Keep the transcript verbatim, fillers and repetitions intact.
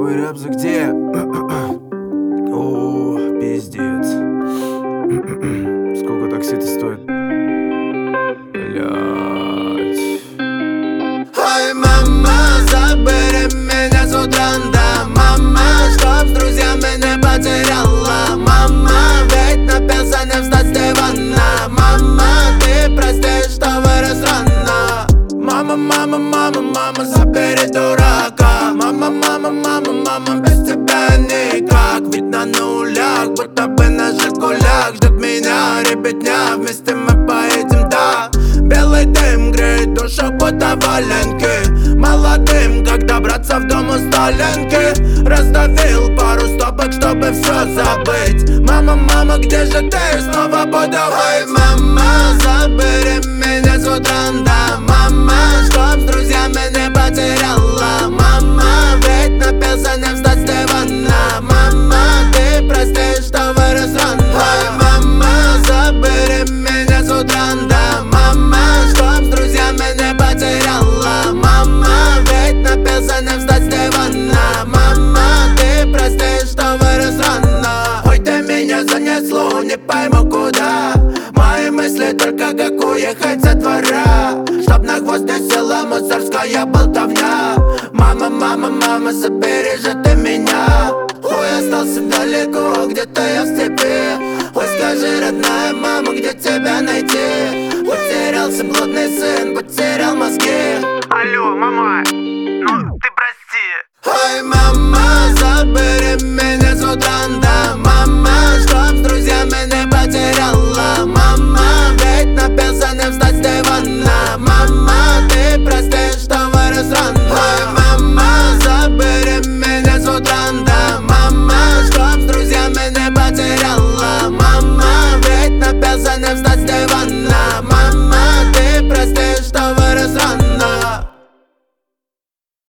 Новый рэп за где? О, пиздец. Сколько такси-то стоит? Блять. Ой, мама, забери меня с утра, да, мама, чтоб с друзьями не потеряла. Мама, ведь написано встать с дивана. Мама, ты прости, что вырос рано. Мама, мама, мама, мама, забери дурака. Мама, мама, мама, мама, без тебя никак. Ведь на нулях, будто бы на Жигулях ждет меня ребятня, вместе мы поедем, да. Белый дым греет душу, будто валенки. Молодым, как добраться в дом у Сталинки. Раздавил пару стопок, чтобы все забыть. Мама, мама, где же ты? Снова буду. Ой, мама, забери меня с утра, да, мама, чтоб с друзьями не потеряла. Мама, ведь написано встать с дивана. Мама, ты прости, что вырос рано. Ой, мама, забери меня с утра, да, мама, чтоб с друзьями не потеряла. Мама, ведь написано встать с дивана. Мама, ты прости, что вырос рано. Ой, ты меня занесло, не пойму куда. Мои мысли только как уехать со двора, чтоб на хвост не села мусорская болтовня. Мама, мама, мама, забери же ты меня. Ой, остался далеко, где-то я в степи. Ой, скажи, родная мама, где тебя найти? Потерялся блудный сын, потерял мозги. Алло, мама, ну ты прости. Ой, мама, забери меня с утра, да, мама, чтоб с друзьями не потеряла. Мама, ведь написано встать с дивана. Мама, ты прости, что вырос рано. Ой, мама, забери меня с утра, да, мама, чтоб с друзьями не потеряла. Мама, ведь написано встать с дивана.